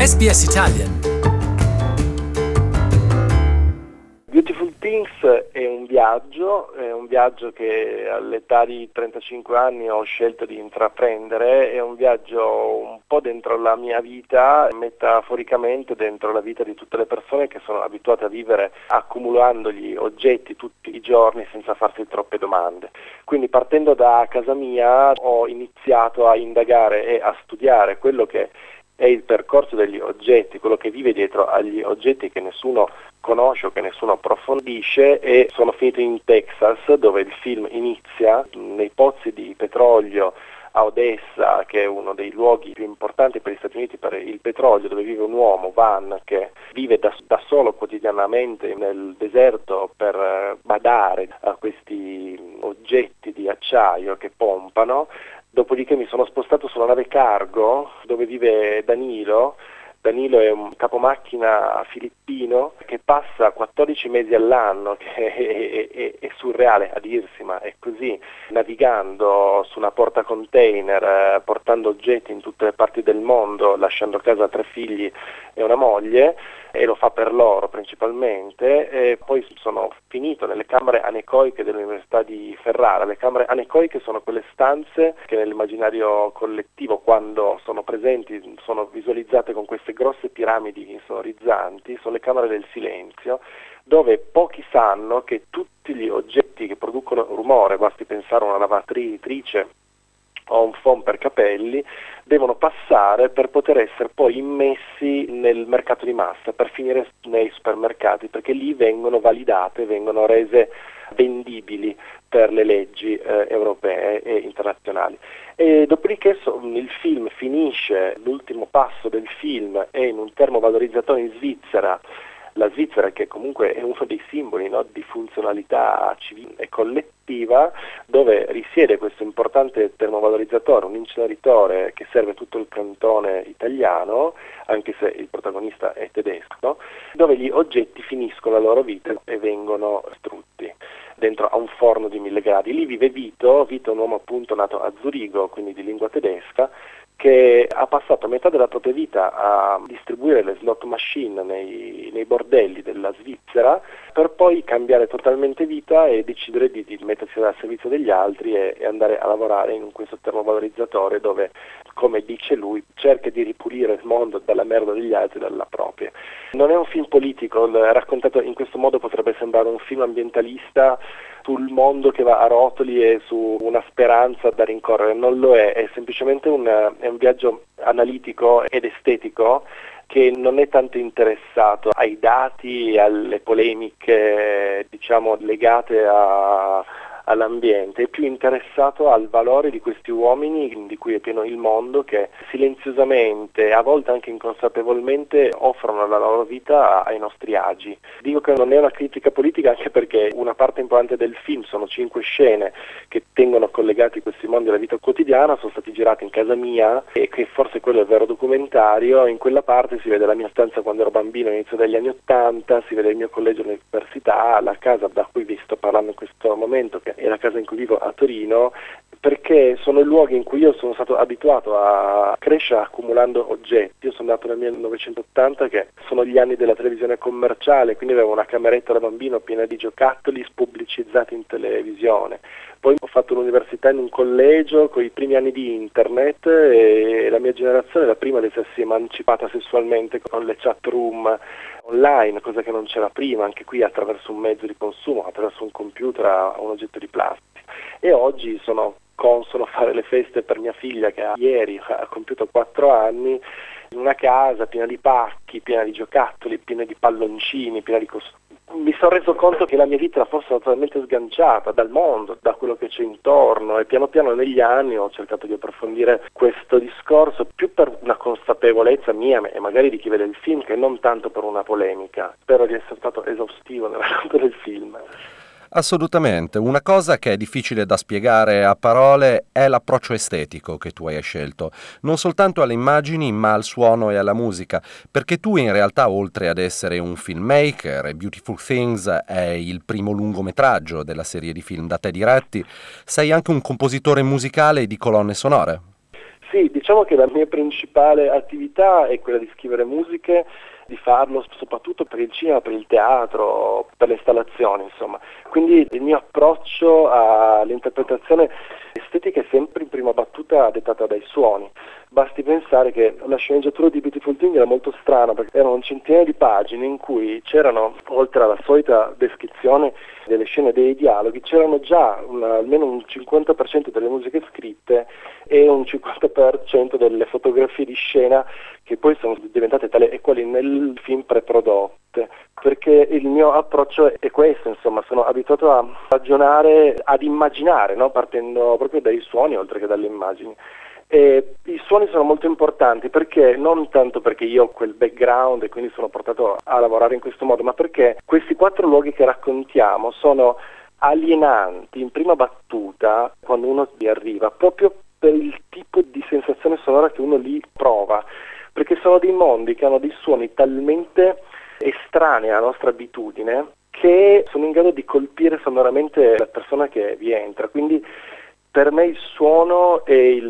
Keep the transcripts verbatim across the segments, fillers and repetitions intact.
S B S Italian. Beautiful Things è un viaggio, è un viaggio che all'età di trentacinque anni ho scelto di intraprendere, è un viaggio un po' dentro la mia vita, metaforicamente dentro la vita di tutte le persone che sono abituate a vivere accumulandogli oggetti tutti i giorni senza farsi troppe domande. Quindi partendo da casa mia ho iniziato a indagare e a studiare quello che è il percorso degli oggetti, quello che vive dietro agli oggetti che nessuno conosce o che nessuno approfondisce, e sono finito in Texas, dove il film inizia nei pozzi di petrolio a Odessa, che è uno dei luoghi più importanti per gli Stati Uniti per il petrolio, dove vive un uomo, Van, che vive da, da solo quotidianamente nel deserto per badare a questi oggetti di acciaio che pompano. Dopodiché mi sono spostato sulla nave cargo dove vive Danilo. Danilo è un capomacchina filippino che passa quattordici mesi all'anno, che è, è, è surreale a dirsi, ma è così, navigando su una portacontainer, portando oggetti in tutte le parti del mondo, lasciando a casa tre figli e una moglie, e lo fa per loro principalmente. E poi sono finito nelle camere anecoiche dell'Università di Ferrara. Le camere anecoiche sono quelle stanze che nell'immaginario collettivo, quando sono presenti, sono visualizzate con queste grosse piramidi insonorizzanti, sono le camere del silenzio, dove pochi sanno che tutti gli oggetti che producono rumore, basti pensare a una lavatrice o un phon per capelli, devono passare per poter essere poi immessi nel mercato di massa, per finire nei supermercati, perché lì vengono validate, vengono rese vendibili per le leggi eh, europee e internazionali. E dopodiché so, il film finisce, l'ultimo passo del film è in un termovalorizzatore in Svizzera. La Svizzera, che comunque è uno dei simboli, no, di funzionalità civile e collettiva, dove risiede questo importante termovalorizzatore, un inceneritore che serve tutto il cantone italiano, anche se il protagonista è tedesco, dove gli oggetti finiscono la loro vita e vengono distrutti dentro a un forno di mille gradi. Lì vive Vito, Vito è un uomo appunto nato a Zurigo, quindi di lingua tedesca, che ha passato metà della propria vita a distribuire le slot machine nei, nei bordelli della Svizzera, per poi cambiare totalmente vita e decidere di, di mettersi al servizio degli altri e, e andare a lavorare in questo termovalorizzatore dove, come dice lui, cerca di ripulire il mondo dalla merda degli altri e dalla propria. Non è un film politico, raccontato in questo modo potrebbe sembrare un film ambientalista sul mondo che va a rotoli e su una speranza da rincorrere. Non lo è, è semplicemente un, è un viaggio analitico ed estetico che non è tanto interessato ai dati e alle polemiche, diciamo, legate a all'ambiente, è più interessato al valore di questi uomini di cui è pieno il mondo, che silenziosamente, a volte anche inconsapevolmente, offrono la loro vita ai nostri agi. Dico che non è una critica politica anche perché una parte importante del film, sono cinque scene che tengono collegati questi mondi alla vita quotidiana, sono stati girati in casa mia, e che forse quello è il vero documentario. In quella parte si vede la mia stanza quando ero bambino, all'inizio degli anni Ottanta, si vede il mio collegio all'università, la casa da cui vi sto parlando in questo momento, che è la casa in cui vivo a Torino, perché sono i luoghi in cui io sono stato abituato a crescere accumulando oggetti. Io sono nato nel millenovecentottanta, che sono gli anni della televisione commerciale, quindi avevo una cameretta da bambino piena di giocattoli pubblicizzati in televisione. Poi ho fatto l'università in un collegio con i primi anni di internet, e la mia generazione è la prima ad essersi emancipata sessualmente con le chat room online, cosa che non c'era prima, anche qui attraverso un mezzo di consumo, attraverso un computer a un oggetto di plastica. E oggi sono consono fare le feste per mia figlia, che ieri ha compiuto quattro anni, in una casa piena di pacchi, piena di giocattoli, piena di palloncini, piena di cos- mi sono reso conto che la mia vita fosse totalmente sganciata dal mondo, da quello che c'è intorno, e piano piano negli anni ho cercato di approfondire questo discorso più per una consapevolezza mia e magari di chi vede il film, che non tanto per una polemica. Spero di essere stato esaustivo nel racconto del film. Assolutamente. Una cosa che è difficile da spiegare a parole è l'approccio estetico che tu hai scelto, non soltanto alle immagini ma al suono e alla musica, perché tu in realtà, oltre ad essere un filmmaker, e Beautiful Things è il primo lungometraggio della serie di film da te diretti, sei anche un compositore musicale di colonne sonore. Sì, diciamo che la mia principale attività è quella di scrivere musiche, di farlo soprattutto per il cinema, per il teatro, per le installazioni, insomma. Quindi il mio approccio all'interpretazione estetica è sempre in prima battuta dettata dai suoni. Basti pensare che la sceneggiatura di Beautiful Thing era molto strana, perché erano centinaia di pagine in cui c'erano, oltre alla solita descrizione delle scene, dei dialoghi, c'erano già una, almeno un cinquanta per cento delle musiche scritte e un cinquanta per cento delle fotografie di scena che poi sono diventate tali e quali nel film preprodotte, perché il mio approccio è questo, insomma, sono abituato a ragionare, ad immaginare, no? Partendo proprio dai suoni oltre che dalle immagini. E i suoni sono molto importanti perché, non tanto perché io ho quel background e quindi sono portato a lavorare in questo modo, ma perché questi quattro luoghi che raccontiamo sono alienanti in prima battuta quando uno vi arriva, proprio per il tipo di sensazione sonora che uno lì prova, perché sono dei mondi che hanno dei suoni talmente estranei alla nostra abitudine che sono in grado di colpire sonoramente la persona che vi entra. Quindi per me il suono è, il,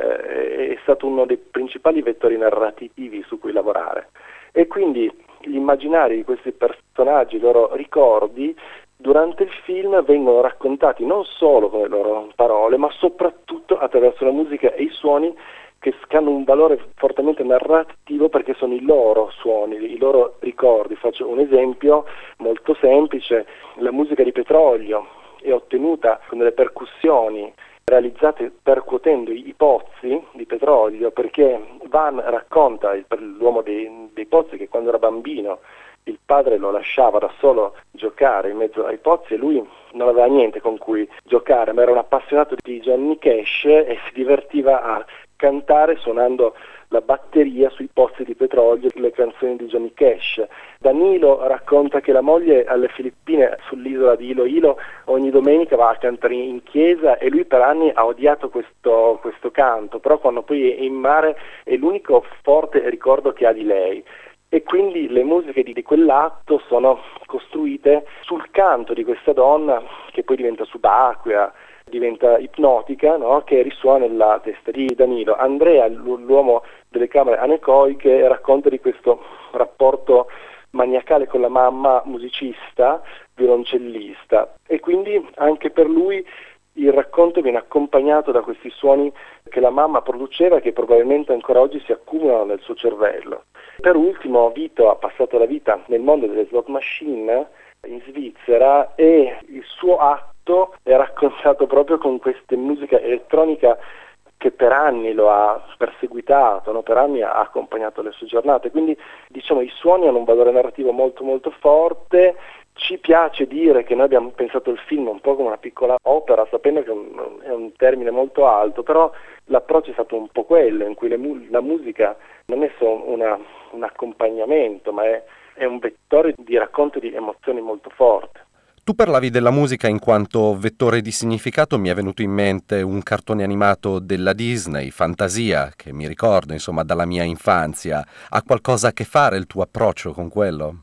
è stato uno dei principali vettori narrativi su cui lavorare, e quindi gli immaginari di questi personaggi, i loro ricordi, durante il film vengono raccontati non solo con le loro parole, ma soprattutto attraverso la musica e i suoni che hanno un valore fortemente narrativo perché sono i loro suoni, i loro ricordi. Faccio un esempio molto semplice: la musica di Petrolio è ottenuta con delle percussioni realizzate percuotendo i pozzi di petrolio, perché Van racconta, l'uomo dei, dei pozzi, che quando era bambino il padre lo lasciava da solo giocare in mezzo ai pozzi e lui non aveva niente con cui giocare, ma era un appassionato di Johnny Cash e si divertiva a cantare suonando la batteria sui pozzi di petrolio, le canzoni di Johnny Cash. Danilo racconta che la moglie alle Filippine, sull'isola di Iloilo, ogni domenica va a cantare in chiesa e lui per anni ha odiato questo, questo canto, però quando poi è in mare è l'unico forte ricordo che ha di lei. E quindi le musiche di, di quell'atto sono costruite sul canto di questa donna, che poi diventa subacquea, diventa ipnotica, no? Che risuona nella testa di Danilo. Andrea, l'uomo delle camere anecoiche, racconta di questo rapporto maniacale con la mamma musicista, violoncellista, e quindi anche per lui il racconto viene accompagnato da questi suoni che la mamma produceva e che probabilmente ancora oggi si accumulano nel suo cervello. Per ultimo, Vito ha passato la vita nel mondo delle slot machine in Svizzera e il suo atto è raccontato proprio con questa musica elettronica che per anni lo ha perseguitato, no? Per anni ha accompagnato le sue giornate. Quindi diciamo i suoni hanno un valore narrativo molto molto forte. Ci piace dire che noi abbiamo pensato il film un po' come una piccola opera, sapendo che è un, è un termine molto alto, però l'approccio è stato un po' quello, in cui le mu- la musica non è solo una, un accompagnamento, ma è, è un vettore di racconto di emozioni molto forte. Tu parlavi della musica in quanto vettore di significato, mi è venuto in mente un cartone animato della Disney, Fantasia, che mi ricordo insomma dalla mia infanzia. Ha qualcosa a che fare il tuo approccio con quello?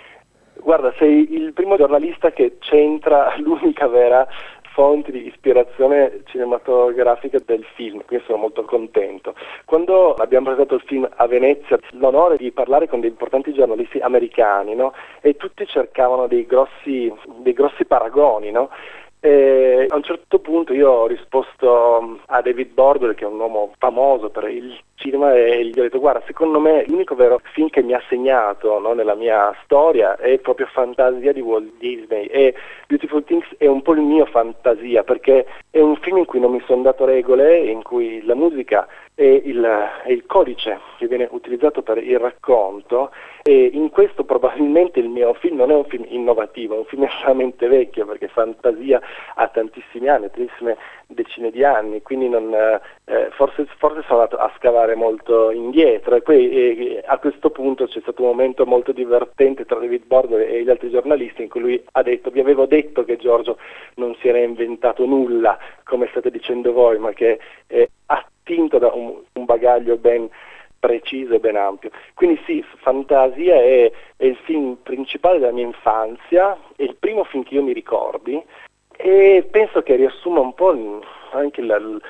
Guarda, sei il primo giornalista che c'entra l'unica vera fonte di ispirazione cinematografica del film, quindi sono molto contento. Quando abbiamo presentato il film a Venezia, l'onore di parlare con dei importanti giornalisti americani, no? E tutti cercavano dei grossi, dei grossi paragoni, no? E a un certo punto io ho risposto a David Bordwell, che è un uomo famoso per il cinema, e gli ho detto: guarda, secondo me l'unico vero film che mi ha segnato, no, nella mia storia è proprio Fantasia di Walt Disney, e Beautiful Things è un po' il mio Fantasia, perché è un film in cui non mi sono dato regole, in cui la musica è il, è il codice che viene utilizzato per il racconto, e in questo probabilmente il mio film non è un film innovativo, è un film estremamente vecchio, perché Fantasia ha tantissimi anni, tantissime decine di anni, quindi non, eh, forse, forse sono andato a scavare molto indietro. E poi eh, a questo punto c'è stato un momento molto divertente tra David Bordwell e gli altri giornalisti, in cui lui ha detto: vi avevo detto che Giorgio non si era inventato nulla, come state dicendo voi, ma che è attinto da un, un bagaglio ben preciso e ben ampio. Quindi sì, Fantasia è, è il film principale della mia infanzia, è il primo film che io mi ricordi, e penso che riassuma un po' anche la,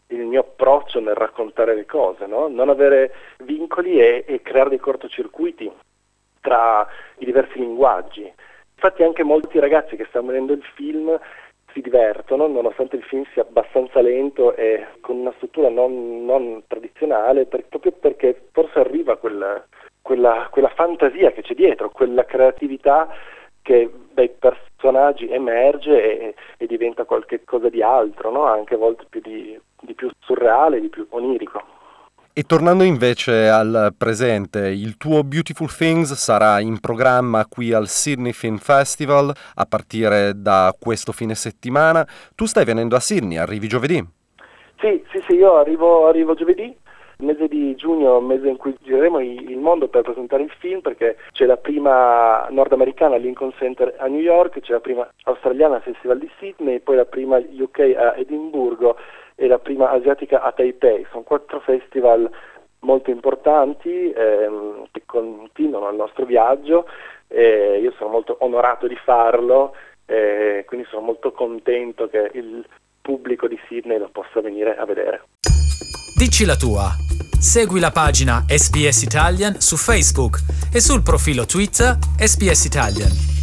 il mio approccio nel raccontare le cose, no? Non avere vincoli e, e creare dei cortocircuiti tra i diversi linguaggi. Infatti anche molti ragazzi che stanno vedendo il film si divertono, nonostante il film sia abbastanza lento e con una struttura non, non tradizionale, per, proprio perché forse arriva quella, quella, quella fantasia che c'è dietro, quella creatività che dai personaggi emerge e, e diventa qualche cosa di altro, no? Anche a volte più di, di più surreale, di più onirico. E tornando invece al presente, il tuo Beautiful Things sarà in programma qui al Sydney Film Festival a partire da questo fine settimana. Tu stai venendo a Sydney, arrivi giovedì? Sì, sì, sì, io arrivo, arrivo giovedì. Il mese di giugno, mese in cui gireremo il mondo per presentare il film, perché c'è la prima nordamericana al Lincoln Center a New York, c'è la prima australiana al Festival di Sydney, poi la prima U K a Edimburgo e la prima asiatica a Taipei. Sono quattro festival molto importanti ehm, che continuano il nostro viaggio e io sono molto onorato di farlo, e quindi sono molto contento che il pubblico di Sydney lo possa venire a vedere. Dici la tua. Segui la pagina S B S Italian su Facebook e sul profilo Twitter S B S Italian.